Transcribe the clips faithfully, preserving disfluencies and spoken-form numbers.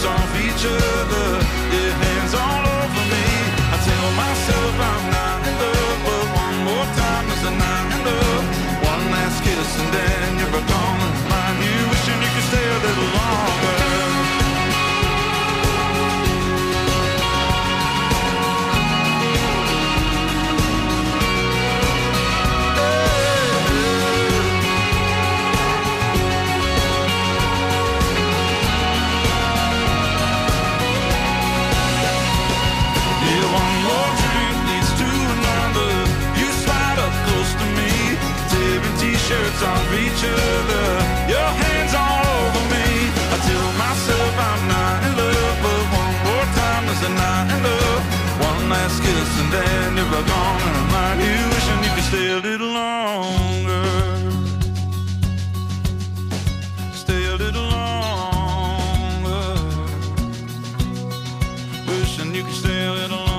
t-shirts off each other, yeah, hands all over me. I tell myself I'm not in love, but one more time is a not in love. One last kiss and then you're gone. Mind you, wishing you could stay a little longer. T-shirts on each other, your hands all over me. I tell myself I'm not in love, but one more time is a not in love. One last kiss and then you're gone. And I'm like you, wishing you could stay a little longer. Stay a little longer. Wishing you could stay a little longer.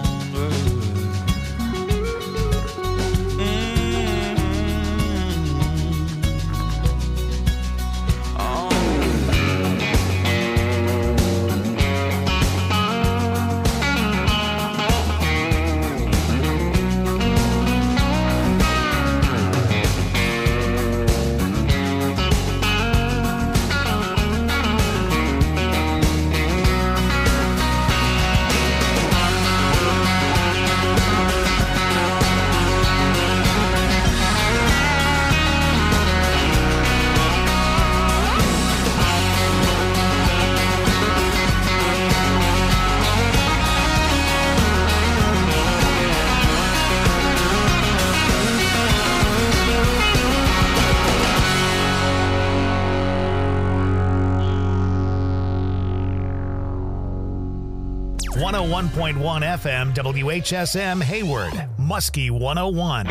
one oh one point one F M, W H S M, Hayward, Muskie one oh one.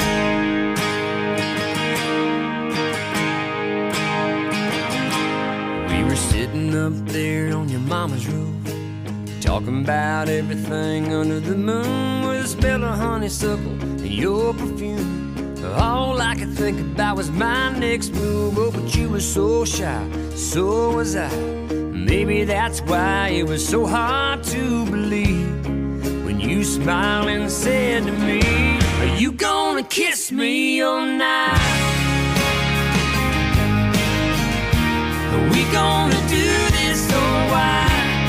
We were sitting up there on your mama's roof, talking about everything under the moon, with the smell of honeysuckle and your perfume. All I could think about was my next move. Oh, but you were so shy, so was I. Maybe that's why it was so hard to believe when you smiled and said to me, are you gonna kiss me all night? Are we gonna do this or why?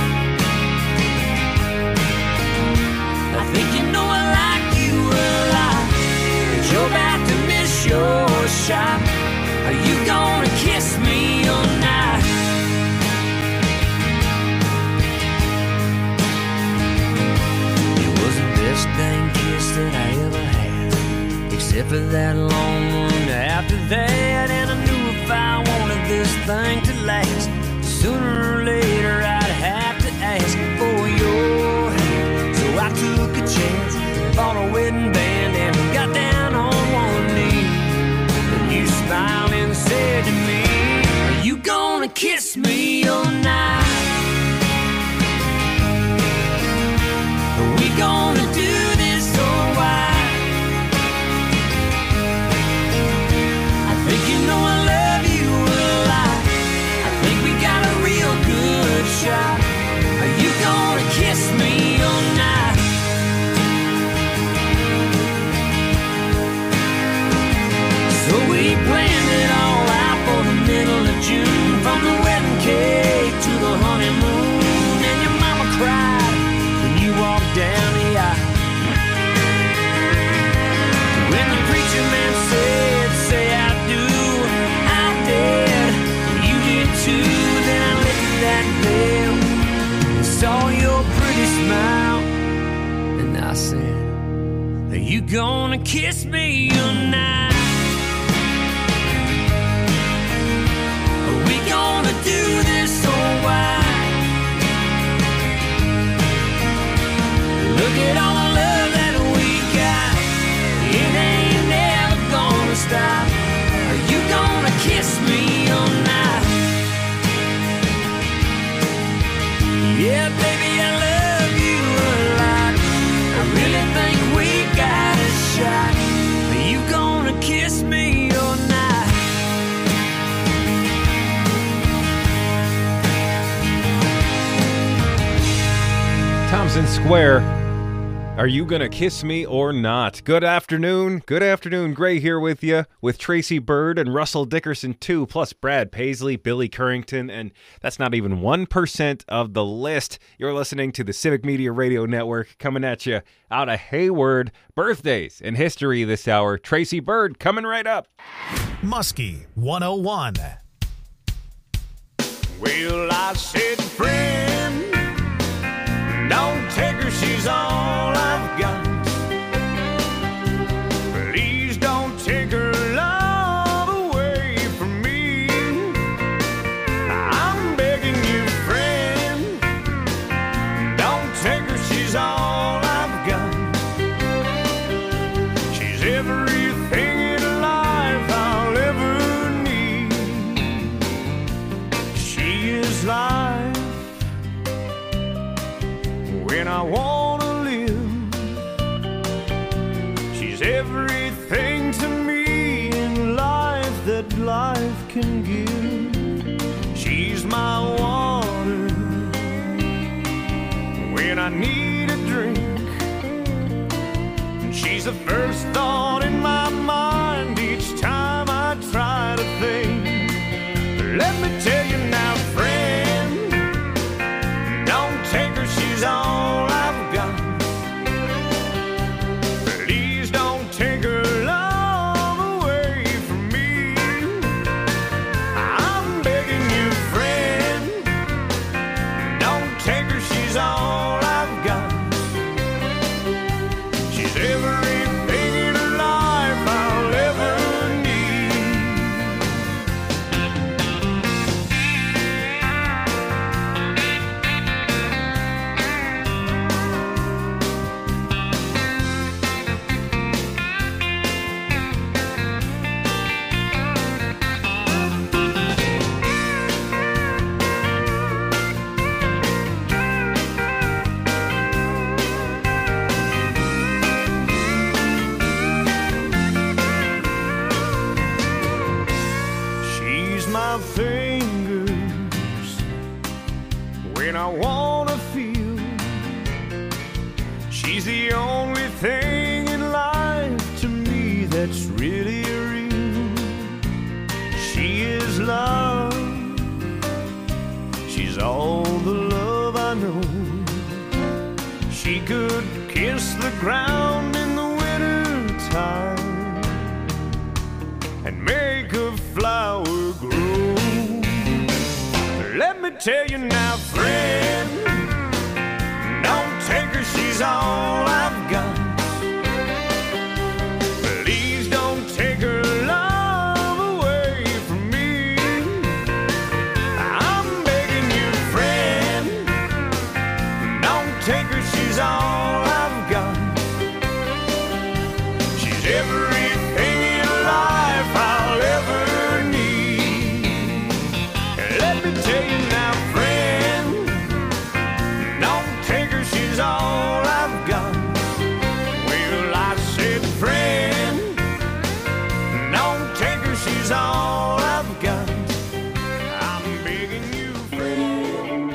I think you know I like you a lot, but you're about to miss your shot. Are you gonna kiss me all night? Best dang kiss that I ever had, except for that long one after that. And I knew if I wanted this thing to last, sooner or later I'd have to ask for your hand. So I took a chance, bought a wedding band, and got down on one knee. And you smiled and said to me, are you gonna kiss me all night? Are we gonna do this or why? I think you know I love you a lot. I think we got a real good shot. Are you gonna kiss me all night? So we planned it all out for the middle of June, from the wedding cake to the honeymoon. And your mama cried when you walked down the aisle. When the preacher man said, say I do, I did, and you did too. Then I lifted that veil and saw your pretty smile, and I said, are you gonna kiss me all night? Are we gonna do this or why? Look at all the love that we got, it ain't never gonna stop. Are you gonna kiss me all night? Yeah, baby, I love you a lot. I really think we got a shot. Are you gonna kiss me all night? Thompson Square. Are you gonna kiss me or not? Good afternoon. Good afternoon. Gray here with you, with Tracy Bird and Russell Dickerson too, plus Brad Paisley, Billy Currington, and that's not even one percent of the list. You're listening to the Civic Media Radio Network, coming at you out of Hayward. Birthdays and history this hour. Tracy Bird coming right up. Muskie one oh one. Well, I said, friend, don't take her, she's all I've got. Please don't take her love away from me. I'm begging you, friend, don't take her, she's all I've got. She's everything in life I'll ever need. She is life when I wanna live. She's everything to me in life that life can give. She's my water when I need a drink. And she's the first thought in my mind each time I try to think. Let me tell you now, friend, don't take her, she's all I've got. Please don't take her love away from me. I'm begging you, friend, don't take her, she's all I've got. She's everything in life I'll ever need. She's my fingers when I wanna feel. She's the only thing in life to me that's really real. She is love. She's all the love I know. She could kiss the ground in the winter time and make a flower grow. Let me tell you now, friend, don't take her, she's all I've got. Please don't take her love away from me. I'm begging you, friend, don't take her, she's all I've got. She's everything in life I'll ever need. Let me tell you now, friend, don't take her, she's all I've got. Well, I said, friend, don't take her, she's all I've got. I'm begging you, friend.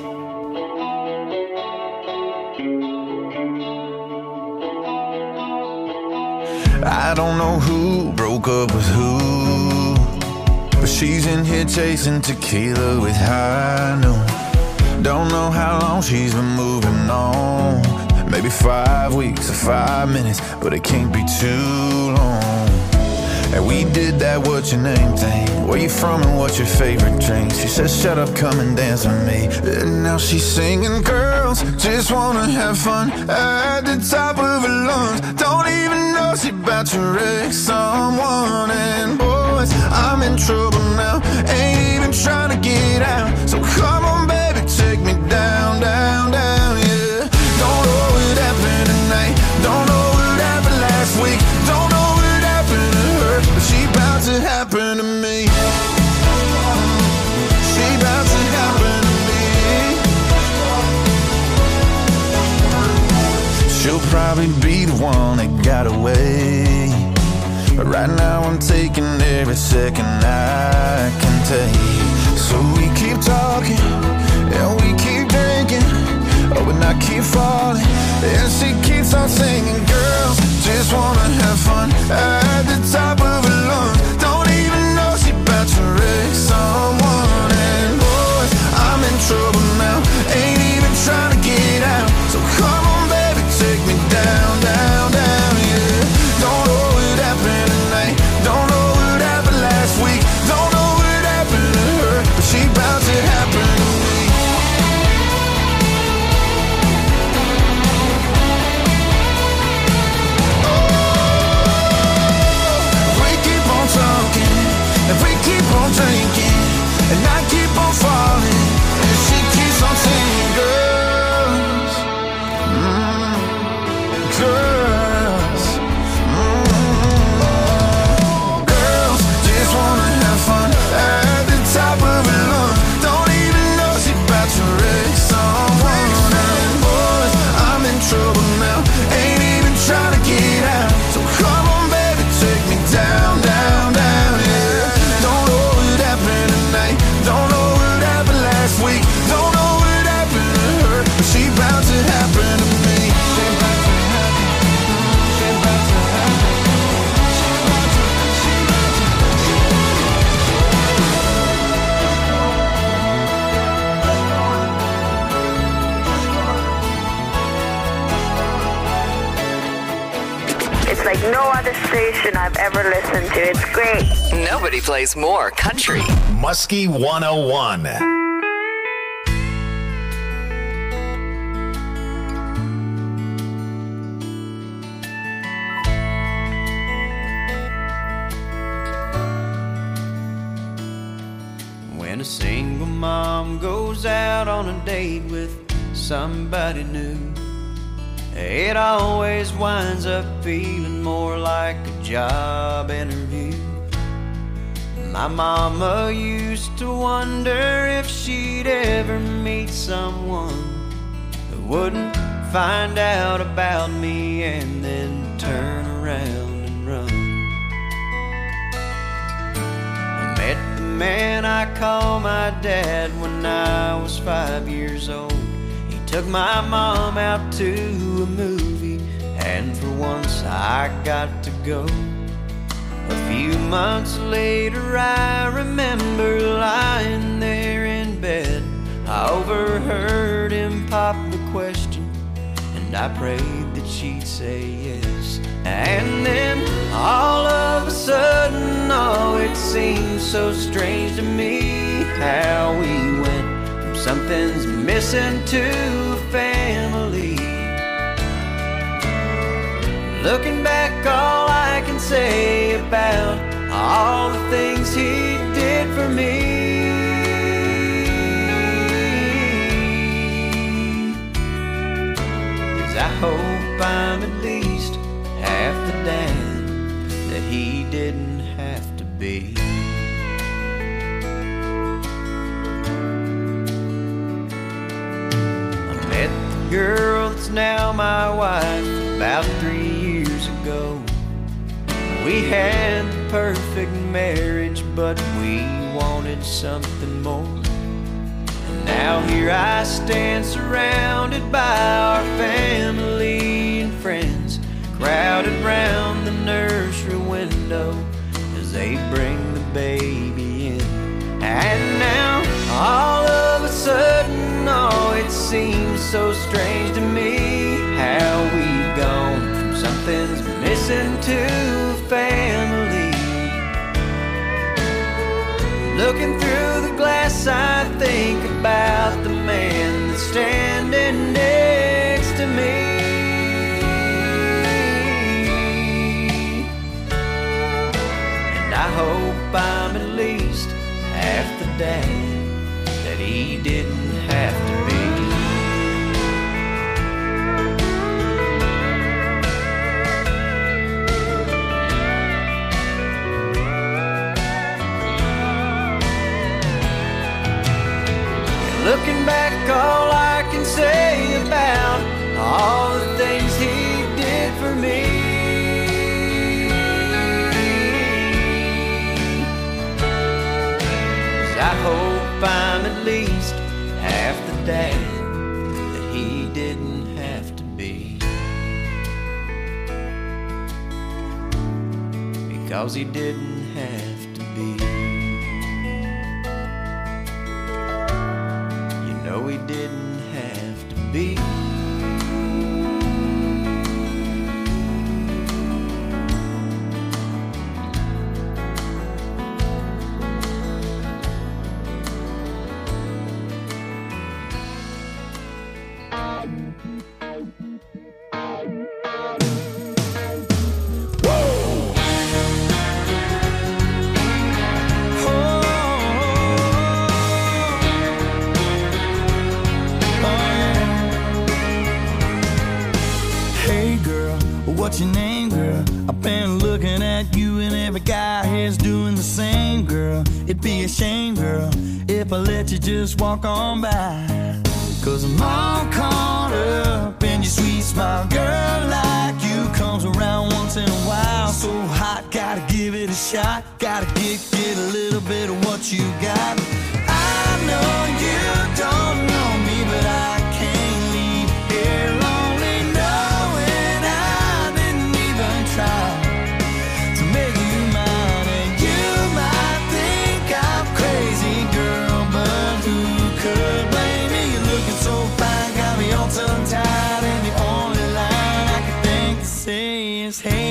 I don't know who broke up with who, but she's in here chasing tequila with high noon. Don't know how long she's been moving on. Maybe five weeks or five minutes, but it can't be too long. And we did that what's your name thing. Where you from and what's your favorite drink? She says shut up, come and dance with me. And now she's singing, girls just wanna have fun at the top of her lungs. Don't even know she about to wreck someone. And boys, I'm in trouble now, ain't even trying to get out. So come on baby, take me down, down, down, yeah. Don't know what happened tonight, don't know what happened last week, don't know what happened to her, but she about to happen to me. She about to happen to me. She'll probably be the one that got away, but right now I'm taking every second I can take. So we keep talking and we keep drinking, oh, and I keep falling like no other station I've ever listened to. It's great. Nobody plays more country. Muskie one oh one. When a single mom goes out on a date with somebody new, it always winds up feeling more like a job interview. My mama used to wonder if she'd ever meet someone who wouldn't find out about me and then turn around and run. I met the man I call my dad when I was five years old. He took my mom out to a movie, and for once I got to go. A few months later I remember lying there in bed. I overheard him pop the question, and I prayed that she'd say yes. And then all of a sudden, oh, it seemed so strange to me how we went from something's missing to a family. Looking back, all I can say about all the things he did for me is I hope I'm at least half the dad that he didn't have to be. I met the girl that's now my wife about three years ago. We had the perfect marriage, but we wanted something more. And now here I stand surrounded by our family and friends, crowded round the nursery window as they bring the baby in. And now all of a sudden, oh, it seems so strange to me how we've gone from something's missing to a family. Looking through the glass, I think about the man that's standing next to me. And I hope I'm at least half the dad that he didn't have to be. Looking back, all I can say about all the things he did for me is I hope I'm at least half the dad that he didn't have to be, because he didn't have to be. No, he didn't have to be. What's your name, girl? I've been looking at you and every guy here's doing the same, girl. It'd be a shame, girl, if I let you just walk on by. Cause I'm all caught up in your sweet smile. Girl like you comes around once in a while. So hot, gotta give it a shot. Gotta get, get a little bit of what you got. I know you don't know me, but I can't leave here lonely knowing I didn't even try to make you mine. And you might think I'm crazy, girl, but who could blame me? You're looking so fine, got me all tongue-tied, and the only line I can think to say is, hey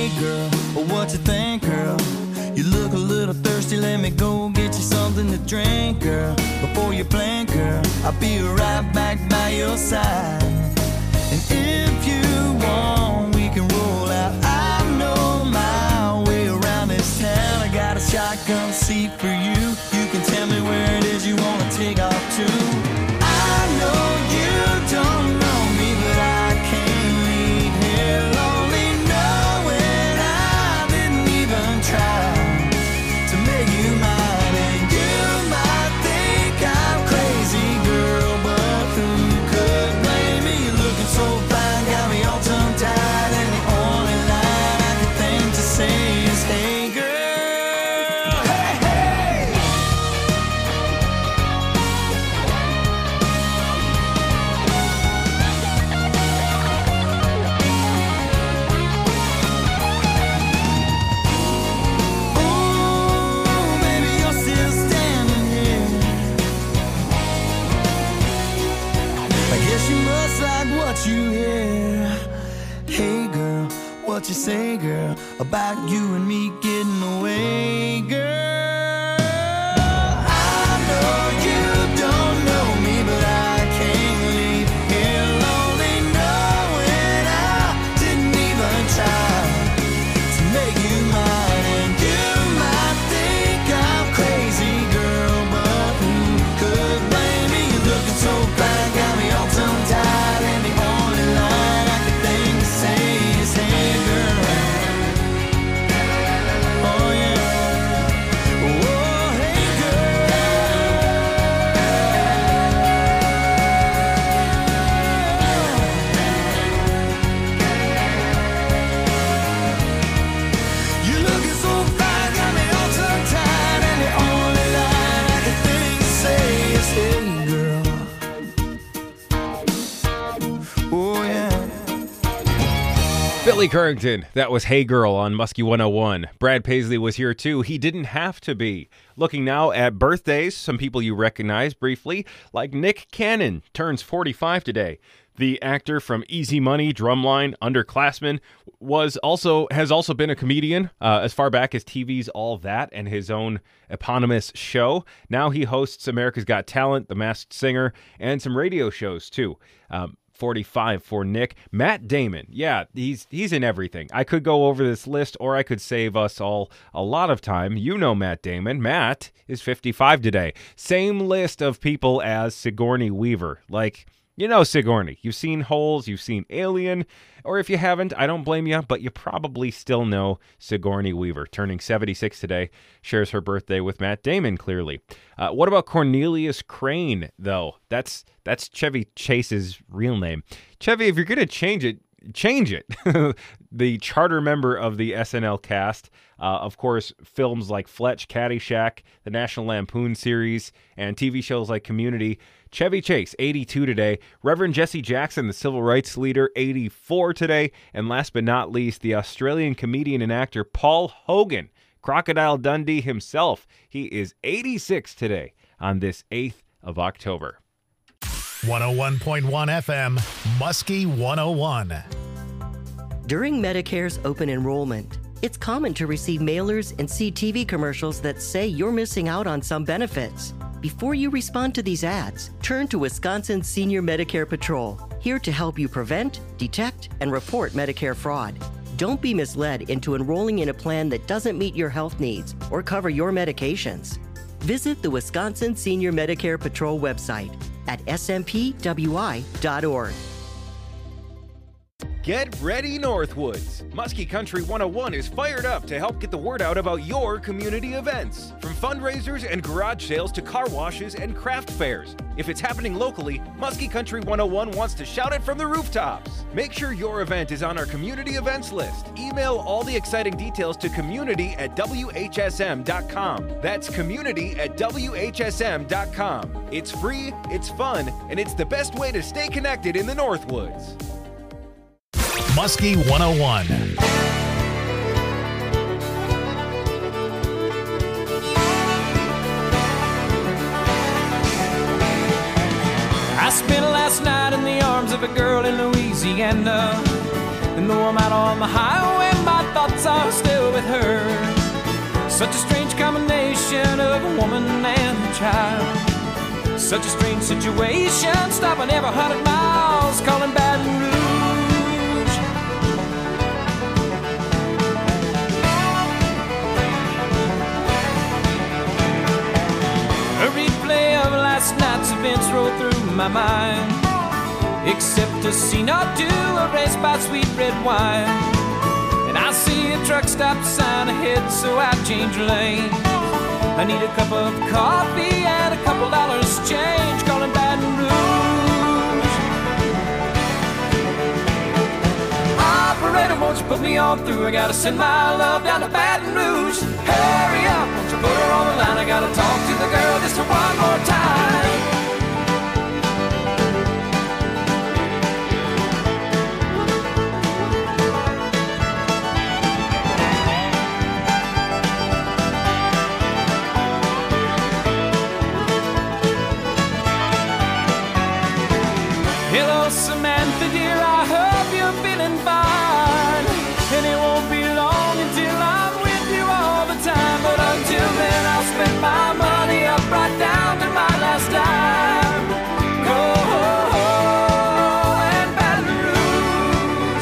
Hey girl, what you think, girl? You look a little thirsty, let me go get you something to drink, girl. Before you blink, girl, I'll be right back by your side. And if you want, we can roll out. I know my way around this town. I got a shotgun seat for you. You can tell me where it is you want to take off to. I know you don't know me, but I can't leave here lonely, knowing I didn't even try to make you mine. And you might think I'm crazy, girl, but who could blame me? You're looking so fine, got me all tongue-tied, and the only line I can think to say is, hey girl, hey, hey. Ooh, baby, you're still standing here. I guess you must like what you hear. Hey girl, what you say, girl, about you and me getting away, girl? I know you don't know me, but I can't leave here lonely, knowing I didn't even try to make you mine. And you might think I'm crazy, girl, but who could blame me? You're looking so fine, got me all tongue-tied, and the only line I can think to say is, hey girl. Oh yeah. Oh, hey girl. You're looking so fine, got me all tongue-tied, and the only line I can think to say is, hey girl. Oh yeah. Billy Currington, that was Hey Girl on Muskie one oh one. Brad Paisley was here too. He didn't have to be. Looking now at birthdays, some people you recognize briefly, like Nick Cannon, turns forty-five today. The actor from Easy Money, Drumline, Underclassmen, was also has also been a comedian uh, as far back as T V's All That and his own eponymous show. Now he hosts America's Got Talent, The Masked Singer, and some radio shows too. Um, forty-five for Nick. Matt Damon, yeah, he's he's in everything. I could go over this list, or I could save us all a lot of time. You know Matt Damon. Matt is fifty-five today. Same list of people as Sigourney Weaver. Like, you know Sigourney. You've seen Holes, you've seen Alien, or if you haven't, I don't blame you, but you probably still know Sigourney Weaver. Turning seventy-six today, shares her birthday with Matt Damon, clearly. Uh, what about Cornelius Crane, though? That's that's Chevy Chase's real name. Chevy, if you're going to change it, change it. The charter member of the S N L cast, uh, of course, films like Fletch, Caddyshack, the National Lampoon series, and T V shows like Community. Chevy Chase, eighty-two today. Reverend Jesse Jackson, the civil rights leader, eighty-four today. And last but not least, the Australian comedian and actor Paul Hogan, Crocodile Dundee himself. He is eighty-six today on this eighth of October. one oh one point one F M, Muskie one oh one. During Medicare's open enrollment, it's common to receive mailers and see T V commercials that say you're missing out on some benefits. Before you respond to these ads, turn to Wisconsin Senior Medicare Patrol, here to help you prevent, detect, and report Medicare fraud. Don't be misled into enrolling in a plan that doesn't meet your health needs or cover your medications. Visit the Wisconsin Senior Medicare Patrol website at s m p w i dot org. Get ready, Northwoods! Muskie Country one oh one is fired up to help get the word out about your community events. From fundraisers and garage sales to car washes and craft fairs. If it's happening locally, Muskie Country one oh one wants to shout it from the rooftops. Make sure your event is on our community events list. Email all the exciting details to community at w h s m dot com. That's community at w h s m dot com. It's free, it's fun, and it's the best way to stay connected in the Northwoods. Muskie one oh one. I spent last night in the arms of a girl in Louisiana. And though I'm out on the highway, my thoughts are still with her. Such a strange combination of a woman and a child. Such a strange situation, stopping every hundred miles, calling Baton Rouge. A replay of last night's events roll through my mind, except a scene or two erased by sweet red wine. And I see a truck stop sign ahead, so I change lanes. I need a cup of coffee and a couple dollars change, calling Baton Rouge. Operator, won't you put me on through? I gotta send my love down to Baton Rouge. Hurry up, won't you put her on the line? I gotta talk to the girl just one more time. Hello, Samantha, dear, I hope you're feeling fine. And it won't be long until I'm with you all the time. But until then, I'll spend my money up right down to my last dime. Go and Baton Rouge.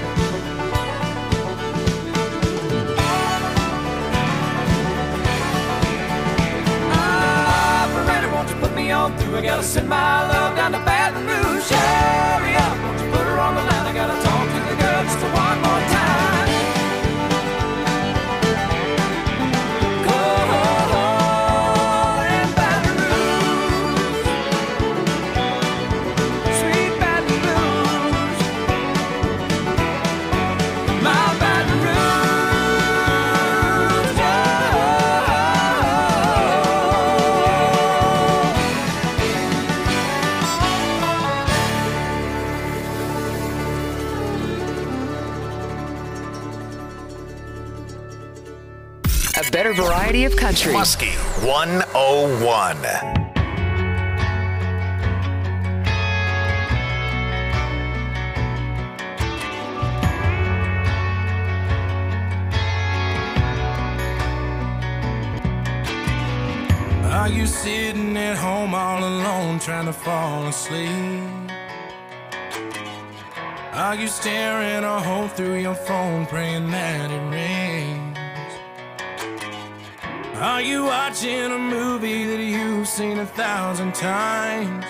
Operator, won't you put me on through? I gotta send my love down to Baton Rouge. Hurry up, won't you put her on the line? I gotta talk to the girl just one more time. Go and Baton Rouge, sweet Baton Rouge, my Baton Rouge, yeah. A better variety of country. Muskie one oh one. Are you sitting at home all alone trying to fall asleep? Are you staring a hole through your phone praying that it rains? Are you watching a movie that you've seen a thousand times?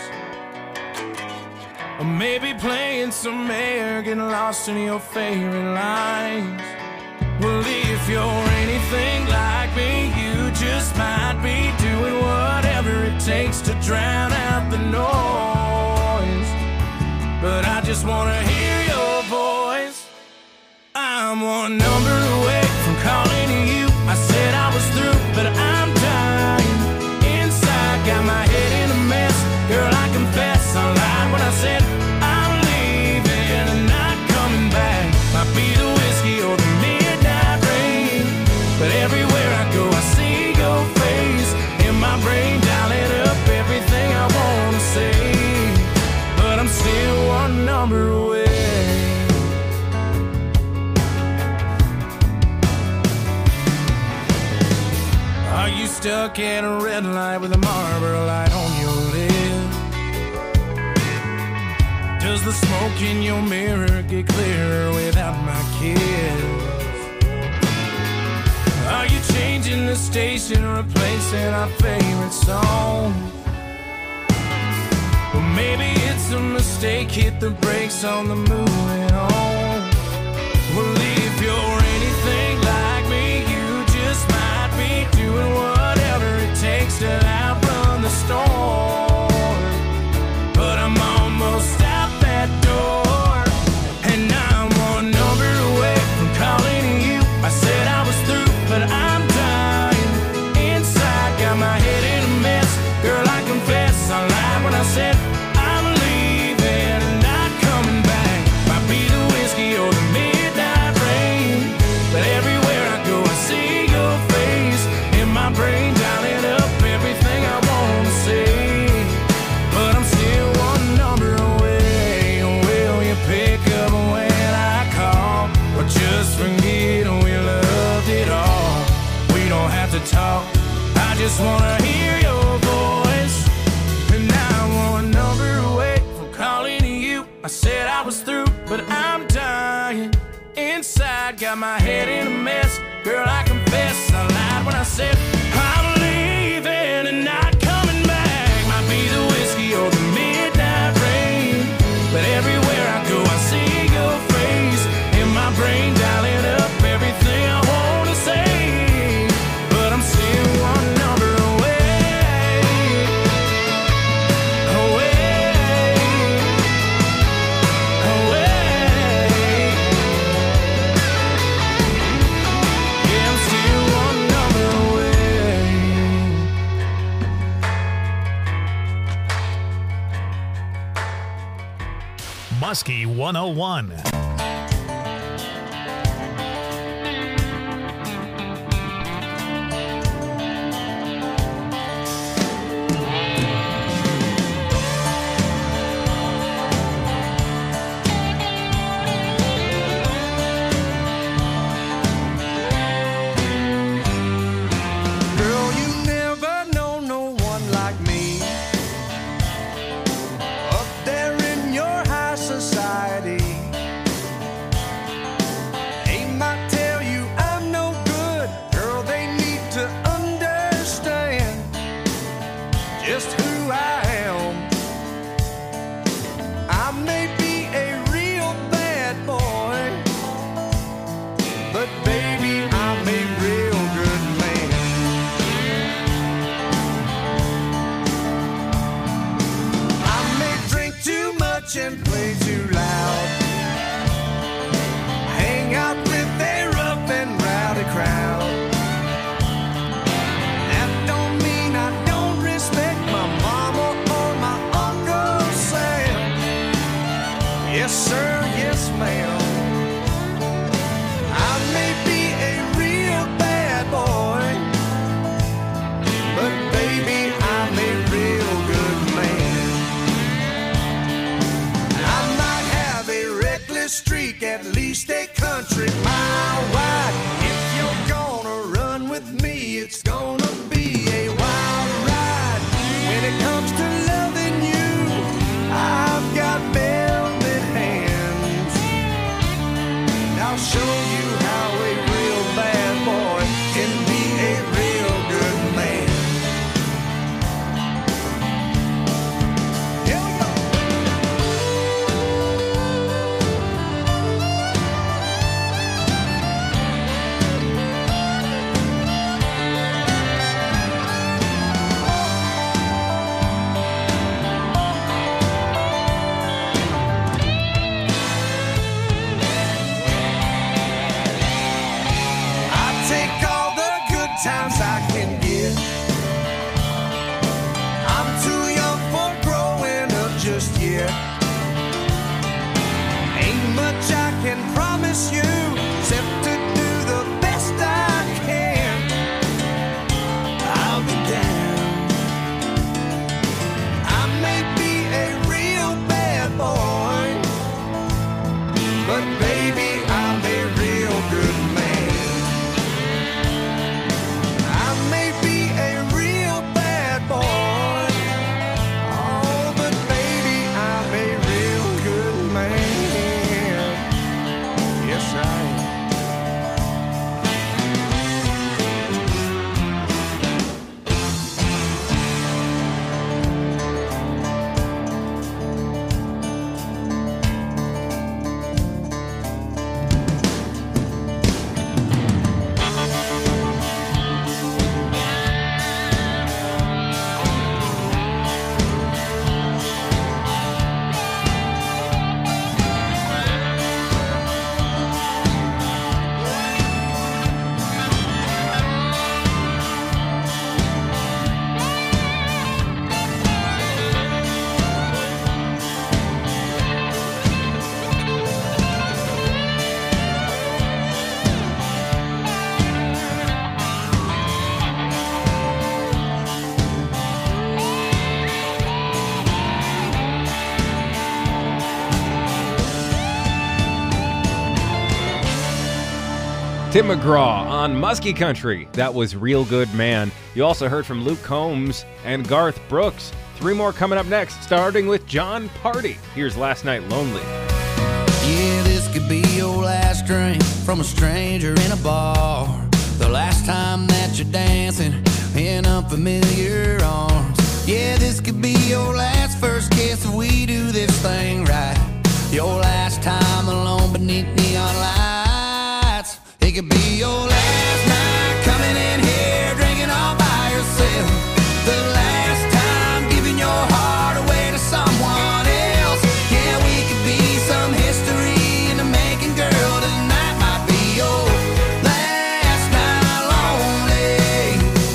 Or maybe playing some air, getting lost in your favorite lines? Well, if you're anything like me, you just might be doing whatever it takes to drown out the noise. But I just wanna hear your voice. I'm one number away from calling you. I said I was through, but I'm dying inside, got my head in a mess. Girl, I confess I lied when I said I'm leaving and not coming back. Might be the whiskey or the midnight rain, but everywhere I go I see your face in my brain, dialing up everything I wanna say. But I'm still one number away. Are you stuck at a red light with a Marlboro light on your lip? Does the smoke in your mirror get clearer without my kiss? Are you changing the station, replacing our favorite song? Or maybe it's a mistake, hit the brakes on the moving on. Well, if you're anything like me, you just might be doing whatever it takes to outrun the storm. But I'm almost out that door, and I'm one number away from calling you. I said I was through, but I'm dying inside, got my head in a mess. Girl, I confess I lied when I said I'm leaving and not coming back. Might be the way I said I was through, but I'm dying inside. Got my head in a mess. Girl, I confess I lied when I said I'm leaving and not coming back. Might be the whiskey or the midnight rain, but everywhere I go I see your face in my brain, dialing up everything I want to say. But I'm still one number away, away, away. Yeah, I'm still one number away. Muskie one oh one. Girl, you never know no one like me. Up there in your high society. They might tell you I'm no good. Girl, they need to understand just who I am. I may be a real bad boy, but baby, I'm a real good man. I may drink too much and play too loud, hang out with a rough and rowdy crowd. That don't mean I don't respect my mama or my Uncle Sam. Yes sir, yes ma'am. I may be a real bad boy, but baby, I'm a real good man. I might have a reckless streak, at least a country mile wide. If you're gonna run with me, it's gonna be a wild ride. When it comes to loving you, I've got velvet hands. And I'll show you how a real bad boy can be a real good man. Here we go. I take all the good times I can get. I'm too young for growing up just yet. Ain't much I can promise you, except to do the best I can. I'll be down. I may be a real bad boy, but baby, I'm a real good man. I may be a real bad boy, oh, but baby, I'm a real good man. Yes, I am. Tim McGraw on Muskie Country. That was Real Good Man. You also heard from Luke Combs and Garth Brooks. Three more coming up next, starting with John Party. Here's Last Night Lonely. Yeah, this could be your last drink from a stranger in a bar. The last time that you're dancing in unfamiliar arms. Yeah, this could be your last first kiss if we do this thing right. Your last time alone beneath neon lights. It could be your last night coming in here drinking all by yourself. The last time giving your heart away to someone else. Yeah, we could be some history in the making, girl. Tonight might be your last night lonely.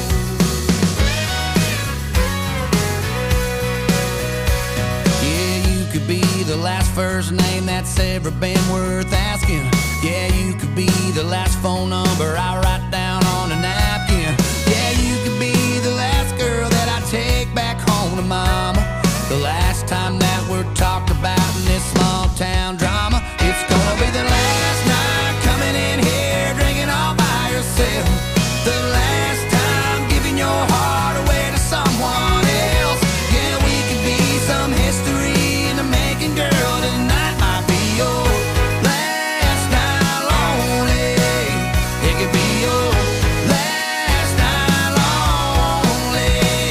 Yeah, you could be the last first name that's ever been worth asking. Yeah, you could be the last phone number I write down on a napkin. Yeah, you could be the last girl that I take back home to mama. The last time that we're talked about in this small town drama. It's gonna be the last night coming in here drinking all by yourself. The last time giving your heart away to someone else. Yeah, we could be some history in the making, girl. Tonight might be your last night lonely. It could be your last night lonely.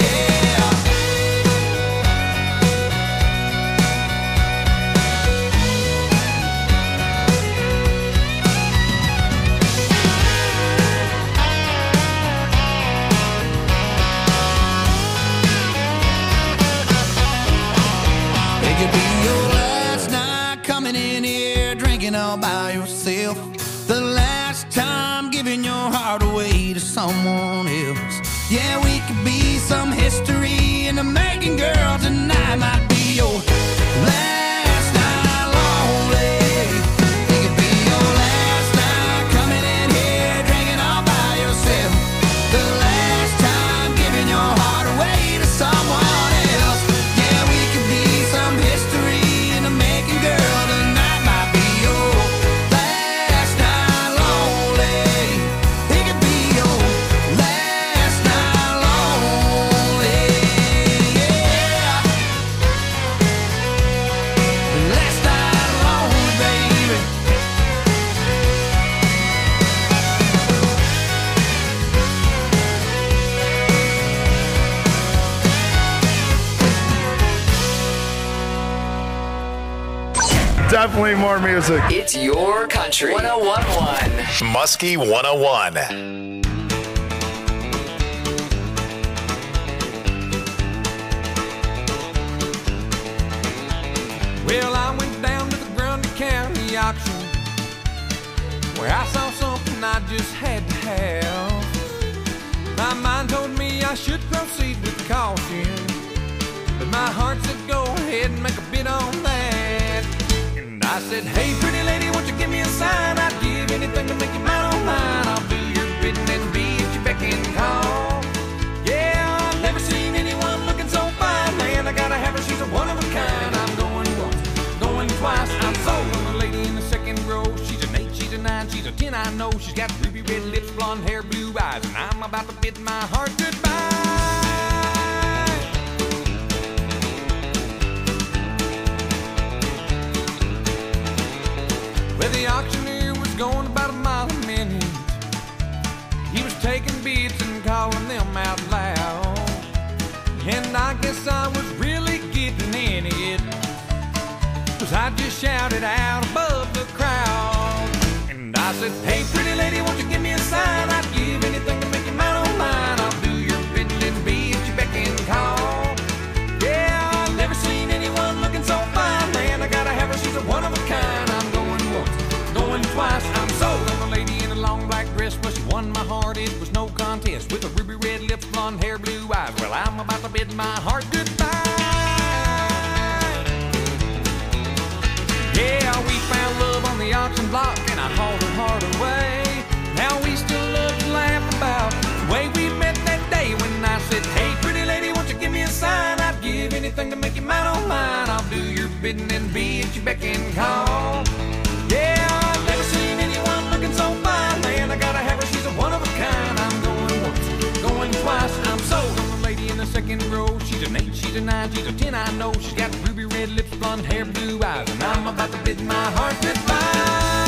It could be your last night coming in here drinking all by yourself. The last time giving your heart away to someone else. Yeah, we could be some history in the making, girl. Tonight might be your last night lonely. It could be your last night coming in here drinking all by yourself. The last time giving your heart away to someone else. Yeah, we could be some history in the making, girl. Tonight might be your last night lonely. It could be your last night lonely. Yeah. Last night lonely, baby. Definitely more music. It's your country. one oh one point one. Muskie one oh one. Well, I went down to the Grundy County auction where I saw something I just had to have. My mind told me I should proceed with caution, but my heart said go ahead and make a bid on that. And I said, hey, pretty lady, won't you give me a sign? I'd give anything to make you mine on mine. I'll do your bidding and be at your beck and call. Yeah, I've never seen anyone looking so fine. Man, I gotta have her, she's a one of a kind. I'm going once, going twice. I'm sold on the lady in the second row. She's an eight, she's a nine, she's a ten, I know. She's got ruby red lips, blonde hair, blue eyes, and I'm about to bid my heart goodbye. Well, the auctioneer was going about a mile a minute. He was taking bids and calling them out loud. And I guess I was really getting in it, 'cause I just shouted out above the crowd. And I said, hey, pretty lady, won't you give me a sign? I'd give anything to make you mine on mine. I'll do your bidding and be at your beck and call. Yeah, I've never seen anyone looking so fine. Man, I gotta have her, she's a one of a kind. I'm going once, going twice. I'm sold on the lady in a long black dress. Well, she won my heart, it was no contest. With her ruby red lips, blonde hair, blue eyes. Well, I'm about to bid my heart goodbye. Yeah, we found love on the auction block, and I hauled her heart away. Now we still love to laugh about the way we met that day when I said, hey, pretty lady, won't you give me a sign? I'd give anything to make you mine on mine. I'll do your bidding and be at your beck and call. Yeah, I've never seen anyone looking so fine. Man, I gotta have her, she's a one of a kind. I'm going once, going twice. I'm sold on the lady in the second row. She's an an eight, she's a nine, she's a ten, I know. She's got ruby red lips, blonde hair, blue eyes, and I'm about to bid my heart goodbye.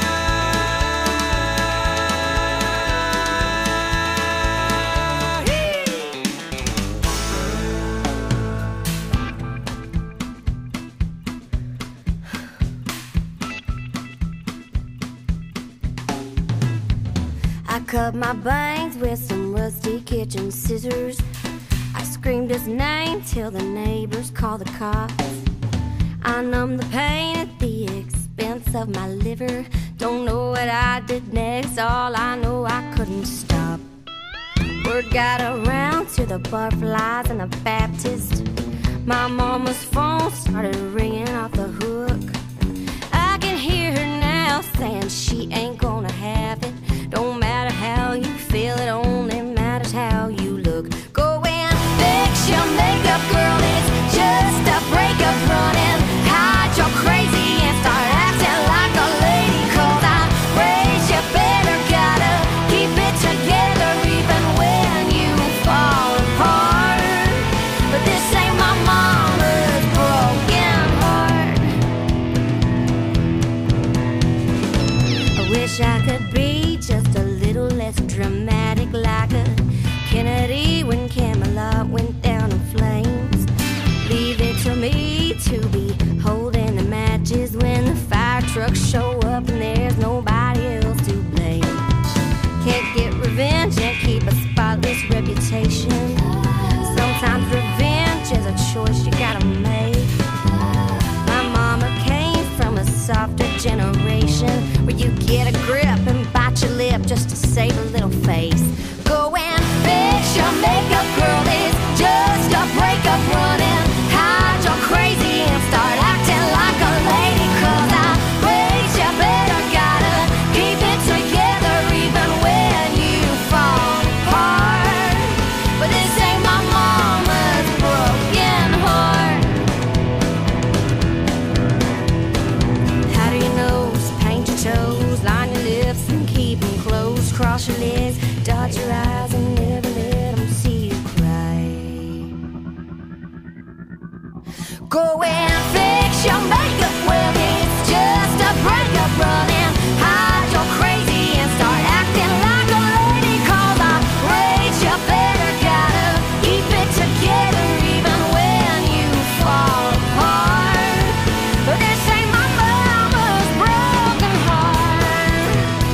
I cut my bangs with some rusty kitchen scissors. I screamed his name till the neighbors called the cops. I numbed the pain at the expense of my liver. Don't know what I did next, all I know I couldn't stop. Word got around to the Barflies and the Baptist. My mama's phone started ringing off the hook. I can hear her now saying she ain't gonna have it. Don't matter how you feel, it only matters how you look. Go and fix your makeup, girl, it's just a breakup. Running, hide your crazy and start acting like a lady. Cause I raised you better, gotta keep it together even when you fall apart. But this ain't my mama's broken heart. I wish I could be just a little less dramatic, like a Kennedy when Camelot went down in flames. Leave it to me to be holding the matches when the fire trucks show up and there's nobody else to blame. Can't get revenge and keep a spotless reputation. Sometimes revenge is a choice you gotta make. My mama came from a softer generation where you get a grip and bite your lip just to save a little face. Go and fix your makeup, girl, it's just a breakup. Running, hide your crazy and start acting like a lady. Cause I raised you better, gotta keep it together even when you fall apart. But this ain't my mama's broken heart. How do you know? Paint your toes, line your lips and keep them closed. Cross your legs, dot your eyes and never let them see you cry. Go and fix your makeup, well it's just a breakup. Running, hide your crazy and start acting like a lady. Cause I raised you better, gotta keep it together even when you fall apart. But this ain't my mama's broken heart.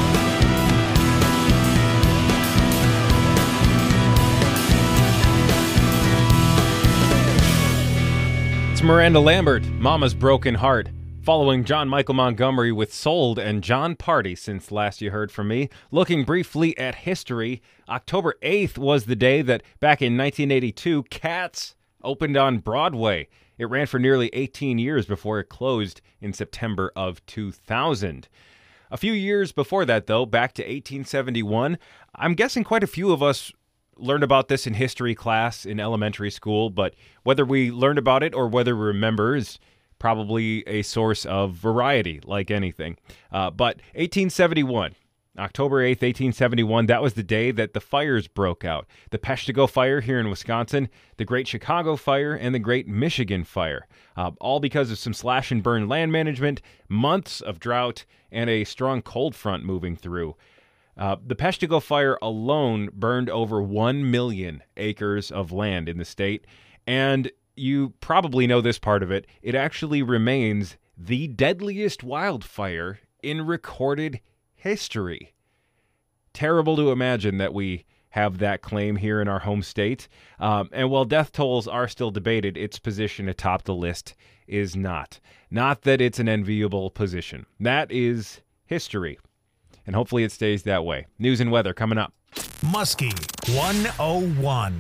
It's Miranda Lambert, Mama's Broken Heart, following John Michael Montgomery with Sold and John Party since last you heard from me. Looking briefly at history, October eighth was the day that back in nineteen eighty-two, Cats opened on Broadway. It ran for nearly eighteen years before it closed in September of two thousand. A few years before that, though, back to eighteen seventy-one, I'm guessing quite a few of us learned about this in history class in elementary school, but whether we learned about it or whether we remember is probably a source of variety, like anything. Uh, but eighteen seventy-one, October eighth, eighteen seventy-one, that was the day that the fires broke out. The Peshtigo Fire here in Wisconsin, the Great Chicago Fire, and the Great Michigan Fire. Uh, all because of some slash and burn land management, months of drought, and a strong cold front moving through. Uh, the Peshtigo Fire alone burned over one million acres of land in the state, and you probably know this part of it. It actually remains the deadliest wildfire in recorded history. Terrible to imagine that we have that claim here in our home state. Um, and while death tolls are still debated, its position atop the list is not. Not that it's an enviable position. That is history. And hopefully it stays that way. News and weather coming up. Muskie one oh one.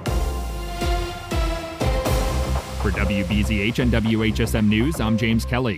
For W B Z H and W H S M News, I'm James Kelly.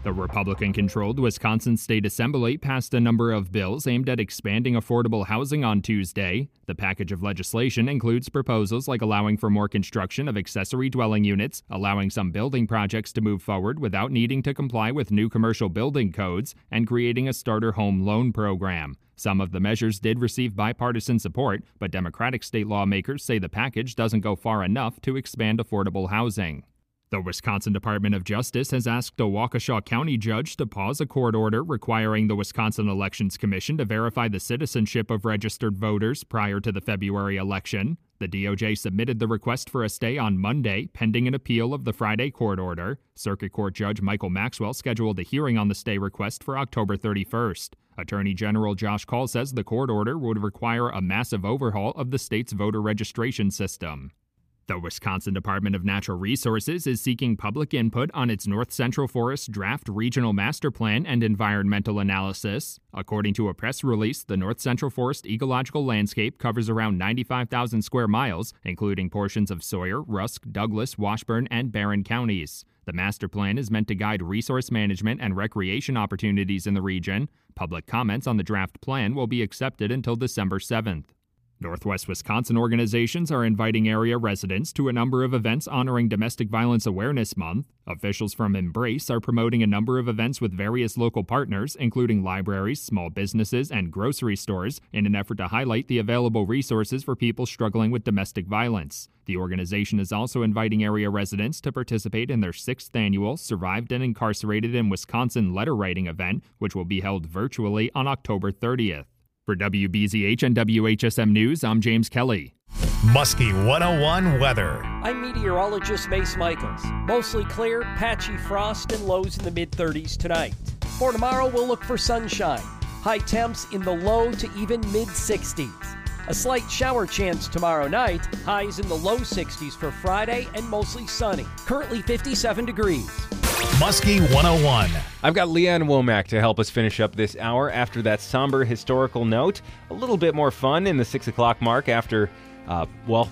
The Republican-controlled Wisconsin State Assembly passed a number of bills aimed at expanding affordable housing on Tuesday. The package of legislation includes proposals like allowing for more construction of accessory dwelling units, allowing some building projects to move forward without needing to comply with new commercial building codes, and creating a starter home loan program. Some of the measures did receive bipartisan support, but Democratic state lawmakers say the package doesn't go far enough to expand affordable housing. The Wisconsin Department of Justice has asked a Waukesha County judge to pause a court order requiring the Wisconsin Elections Commission to verify the citizenship of registered voters prior to the February election. The D O J submitted the request for a stay on Monday, pending an appeal of the Friday court order. Circuit Court Judge Michael Maxwell scheduled a hearing on the stay request for October thirty-first. Attorney General Josh Kaul says the court order would require a massive overhaul of the state's voter registration system. The Wisconsin Department of Natural Resources is seeking public input on its North Central Forest Draft Regional Master Plan and environmental analysis. According to a press release, the North Central Forest ecological landscape covers around ninety-five thousand square miles, including portions of Sawyer, Rusk, Douglas, Washburn, and Barron counties. The master plan is meant to guide resource management and recreation opportunities in the region. Public comments on the draft plan will be accepted until December seventh. Northwest Wisconsin organizations are inviting area residents to a number of events honoring Domestic Violence Awareness Month. Officials from Embrace are promoting a number of events with various local partners, including libraries, small businesses, and grocery stores, in an effort to highlight the available resources for people struggling with domestic violence. The organization is also inviting area residents to participate in their sixth annual Survived and Incarcerated in Wisconsin letter writing event, which will be held virtually on October thirtieth. For W B Z H and W H S M News, I'm James Kelly. Muskie one oh one weather. I'm meteorologist Mace Michaels. Mostly clear, patchy frost and lows in the mid thirties tonight. For tomorrow, we'll look for sunshine. High temps in the low to even mid sixties. A slight shower chance tomorrow night. Highs in the low sixties for Friday and mostly sunny. Currently fifty-seven degrees. Muskie one oh one. I've got Leanne Womack to help us finish up this hour after that somber historical note. A little bit more fun in the six o'clock mark after, uh, well,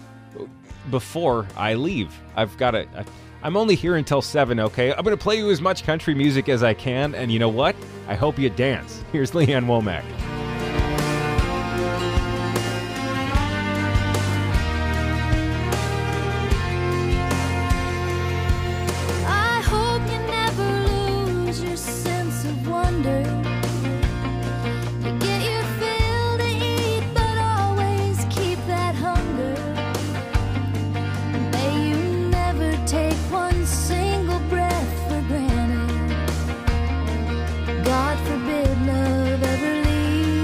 before I leave. I've got to, I'm only here until seven, okay? I'm going to play you as much country music as I can, and you know what? I hope you dance. Here's Leanne Womack. God forbid love ever leaves.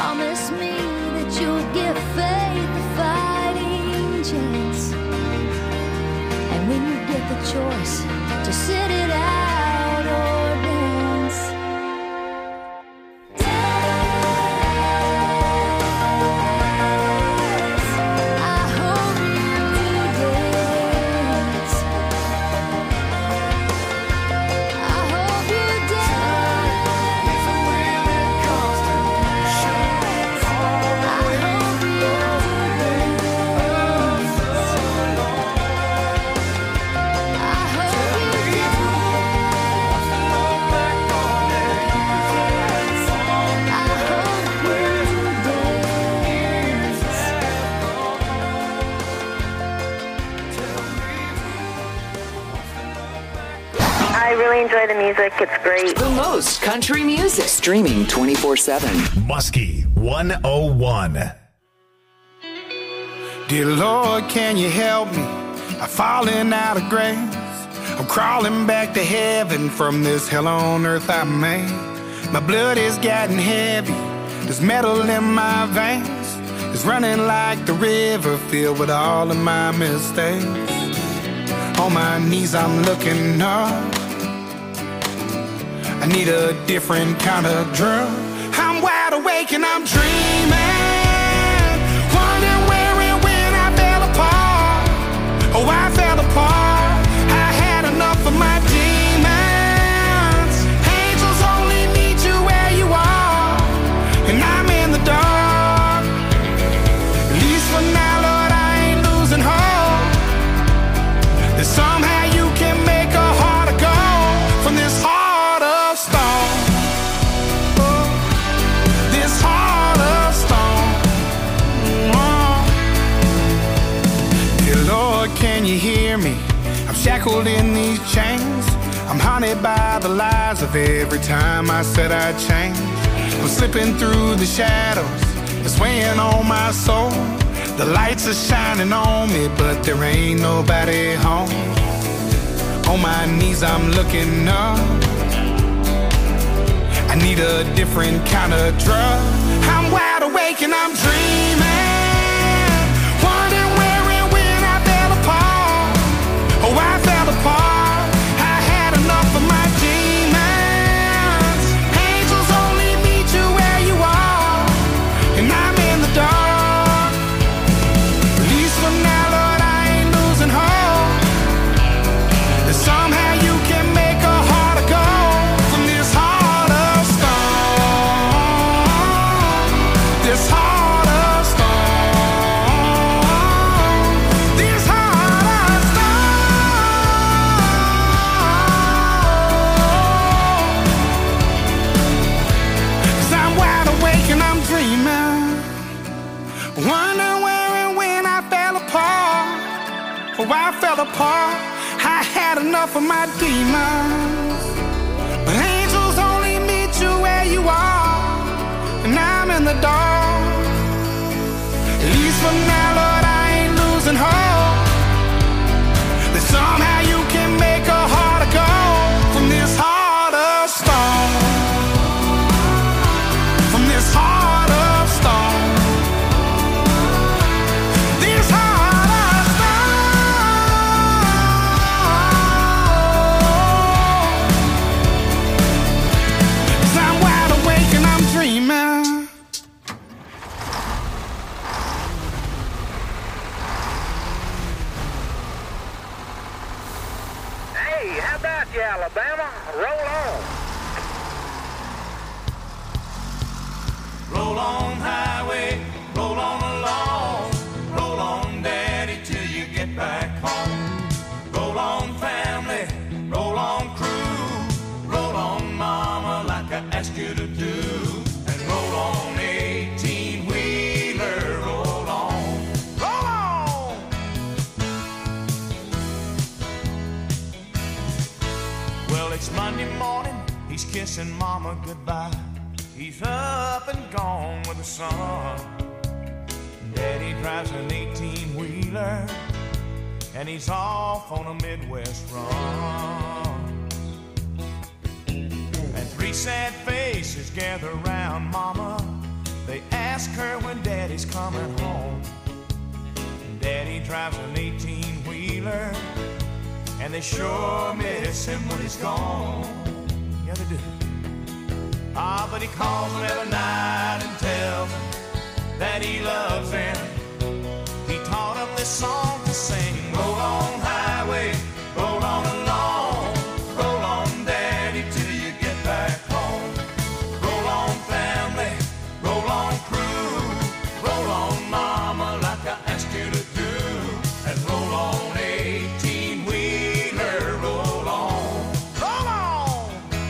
Promise me that you'll give faith a fighting chance. And when you get the choice to sit it out or dance, dance. I hope you dance. I hope you dance. I hope you I really enjoy the music. It's great. The most country music. Streaming twenty-four seven. Muskie one oh one. Dear Lord, can you help me? I'm falling out of grace. I'm crawling back to heaven from this hell on earth I made. My blood is getting heavy. There's metal in my veins. It's running like the river filled with all of my mistakes. On my knees I'm looking up. I need a different kind of drum. I'm wide awake and I'm dreaming, wondering where and when I fell apart. Oh, I fell apart. I had enough of my demons. Angels only meet you where you are, and I'm in the dark. At least for now, Lord, I ain't losing hope that somehow you can make a heart of gold from this heart of stone. Oh, this heart of stone. Oh. Dear Lord, can you hear me? I'm shackled in these chains. I'm haunted by the lies of every time I said I'd change. I'm slipping through the shadows, it's weighing on my soul. The lights are shining on me, but there ain't nobody home. On my knees I'm looking up. I need a different kind of drug. I'm wide awake and I'm dreaming, wondering where and when I fell apart. Oh, I fell apart. I had enough of my demons. Angels only meet you where you are, and I'm in the dark. At least for now, Lord, I ain't losing hope that somehow you can make a heart of gold from this heart of stone. This heart of stone. This heart of stone. 'Cause I'm wide awake and I'm dreaming, wondering where and when I fell apart. Oh, I fell apart. I had enough of my demons. But angels only meet you where you are, and I'm in the dark. At least for now, Lord, I ain't losing hope that somehow you can make a heart of gold from this heart of stone. From this heart of stone. This heart of stone. 'Cause I'm wide awake and I'm dreaming. Hey, how about you, Alabama? Roll on. Roll on, highway, roll on along. Roll on, daddy, till you get back home. Roll on, family, roll on, crew. Roll on, mama, like I asked you to do. And roll on, eighteen-wheeler, roll on. Roll on! Well, it's Monday morning, he's kissing mama goodbye. He's up and gone with the sun. Daddy drives an eighteen-wheeler, and he's off on a Midwest run. And three sad faces gather round mama. They ask her when Daddy's coming home. Daddy drives an eighteen-wheeler, and they sure miss him when he's gone. Yeah, they do. Ah, but he calls them every night and tells them that he loves them. He taught them this song to sing. Roll on, highway, roll on along. Roll on, Daddy, till you get back home. Roll on, family, roll on, crew. Roll on, mama, like I asked you to do. And roll on, eighteen-wheeler, roll on. Roll on!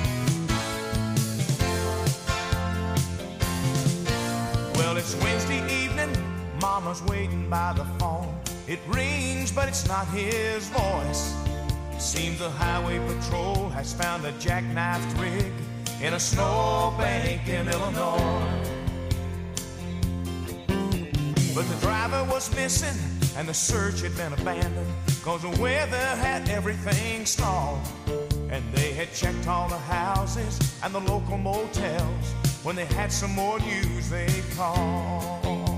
Well, it's Wednesday evening, Mama's waiting by the phone. It rings, but it's not his voice. Seems the highway patrol has found a jackknifed rig in a snowbank in Illinois. But the driver was missing and the search had been abandoned, 'cause the weather had everything stalled. And they had checked all the houses and the local motels. When they had some more news, they'd call.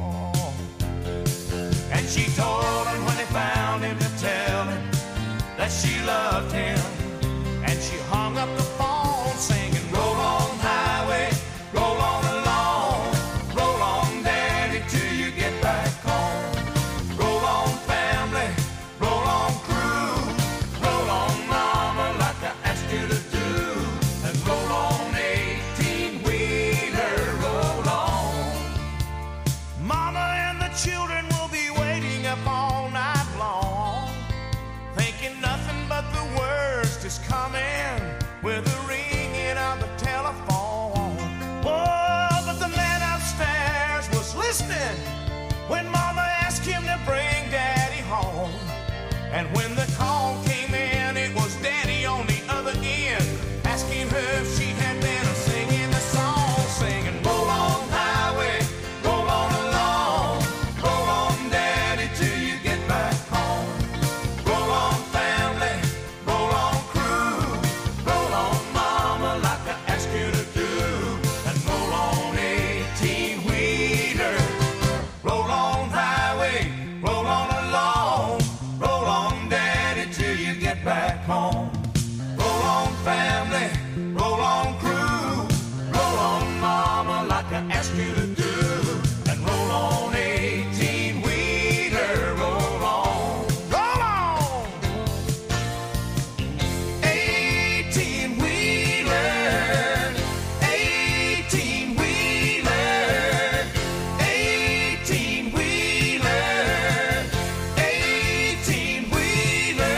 And she told him when they found him to tell him that she loved him. And she hung up the phone singing, roll on, highway, roll on along. Roll on, Daddy, till you get back home. Roll on, family, roll on, crew. Roll on, mama, like I asked you to do. And roll on, eighteen-wheeler, roll on. Mama and the children will be waiting up all night long, thinking nothing but the worst is coming with the ringing of the telephone. Oh, but the man upstairs was listening when Mama asked him to bring Daddy home. And when the call came in, it was Daddy on the other end, asking her if she had been singing the song, singing, roll on, highway, roll on along. Roll on, Daddy, till you get back home. Roll on, family, roll on, crew. Roll on, mama, like I asked you to do. And roll on, eighteen-wheeler. Roll on, highway, roll on along. Roll on, Daddy, till you get back home. Roll on, family, roll on, crew. Roll on, mama, like I asked you to do. And roll on, eighteen-wheeler, roll on. Roll on! eighteen-wheeler, eighteen-wheeler, eighteen-wheeler, eighteen-wheeler.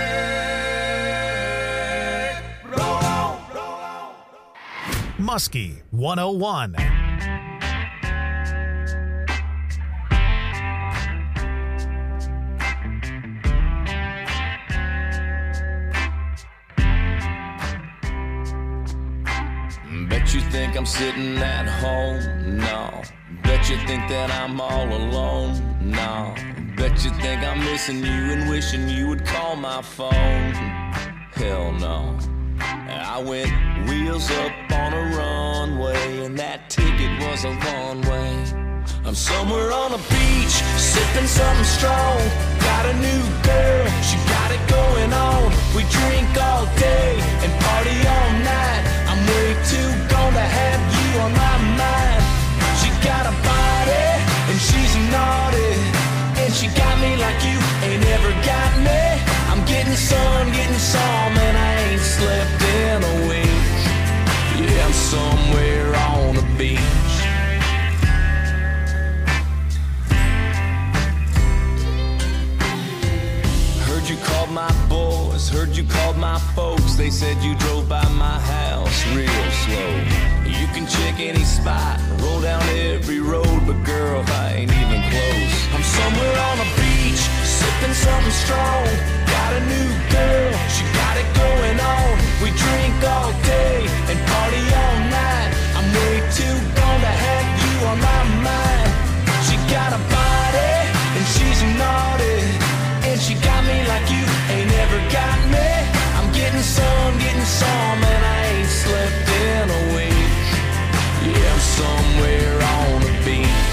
Roll on, roll on. Muskie one oh one. Bet you think I'm sitting at home? No. Bet you think that I'm all alone? No. Bet you think I'm missing you and wishing you would call my phone? Hell no. I went wheels up on a runway, and that ticket was a one-way. I'm somewhere on a beach, sipping something strong. Got a new girl, she got it going on. We drink all day and party all night. I'm way too gone to have you on my mind. She got a body and she's naughty, and she got me like you ain't ever got me. I'm getting sun, getting some, and I ain't slept in a week. Yeah, I'm somewhere on the beach. Heard you called my boys, heard you called my folks. They said you drove by my house real slow. You can check any spot, roll down every road, but girl, I ain't even close. I'm somewhere on a beach, sipping something strong. Got a new girl, she got it going on. We drink all day and party all night. I'm way too gone to have you on my mind. She got a body and she's naughty, and she got me like you ain't ever got me. I'm getting some, getting some, and I ain't slept in a week. Yeah, I'm somewhere on the beach.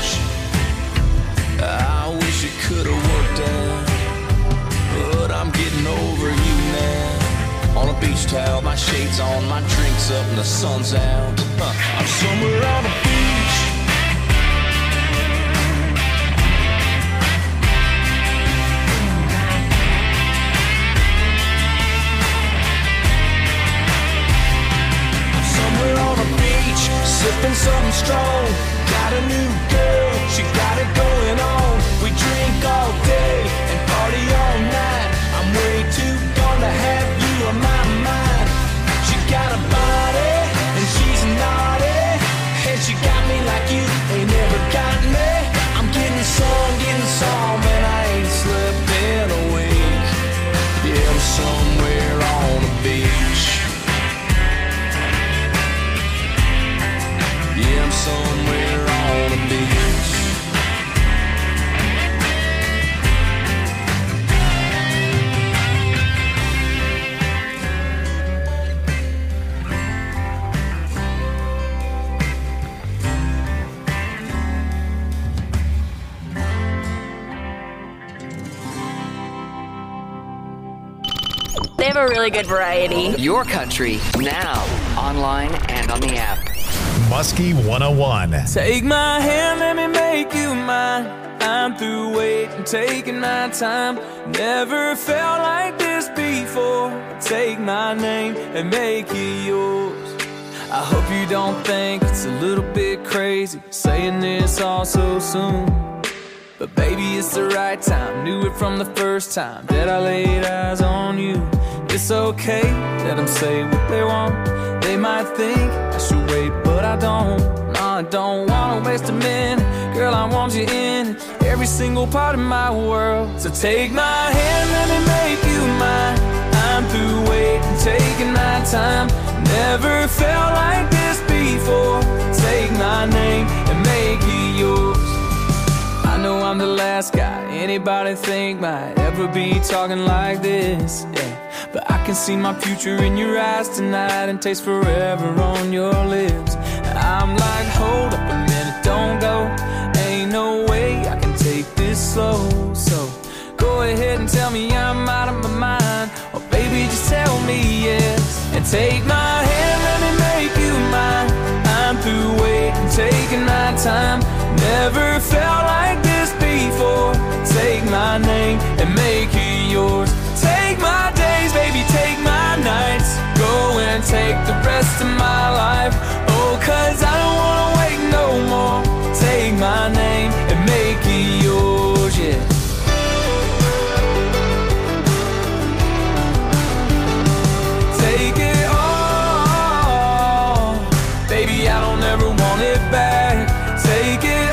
They have a really good variety. Your country, now, online and on the app. Muskie one oh one. Take my hand, let me make you mine. I'm through waiting, taking my time. Never felt like this before. Take my name and make it yours. I hope you don't think it's a little bit crazy saying this all so soon. But baby, it's the right time. Knew it from the first time that I laid eyes on you. It's okay, let them say what they want. They might think I should wait, but I don't. No, I don't wanna waste a minute. Girl, I want you in every single part of my world. So take my hand, let me make you mine. I'm through waiting, taking my time. Never felt like this before. Take my name and make it yours. I know I'm the last guy anybody think might ever be talking like this, yeah. But I can see my future in your eyes tonight and taste forever on your lips. I'm like, hold up a minute, don't go. Ain't no way I can take this slow. So go ahead and tell me I'm out of my mind, or baby just tell me yes. And take my hand, let me make you mine. I'm through waiting, taking my time. Never felt like this before. Take my name and make it yours. Take my days, baby, take my nights. Go and take the rest of my life. Oh, cause I don't wanna wait no more. Take my name and make it yours, yeah. Take it all, baby, I don't ever want it back. Take it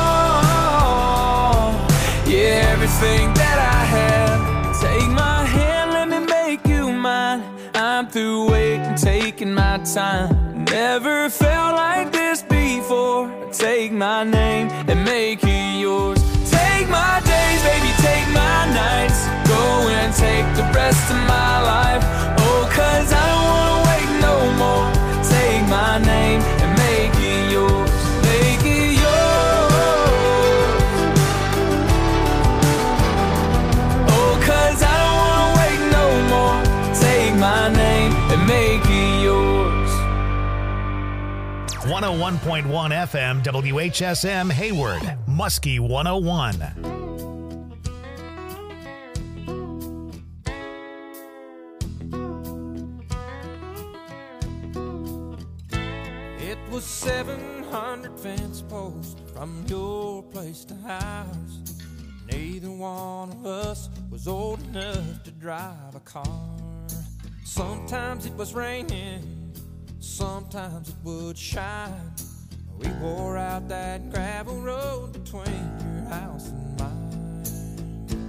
all, yeah, everything that I have. Take my hand, let me make you mine. I'm through waiting, taking my time. Never felt like this before. Take my name and make it yours. Take my days, baby, take my nights. Go and take the rest of my life. Oh, cause I don't wanna wait no more. Take my name and make it yours. Make it yours. Oh, cause I don't wanna wait no more. Take my name and make it yours. one oh one point one F M W H S M Hayward, Muskie one oh one. It was seven hundred fence posts from your place to ours. Neither one of us was old enough to drive a car. Sometimes it was raining, sometimes it would shine. We wore out that gravel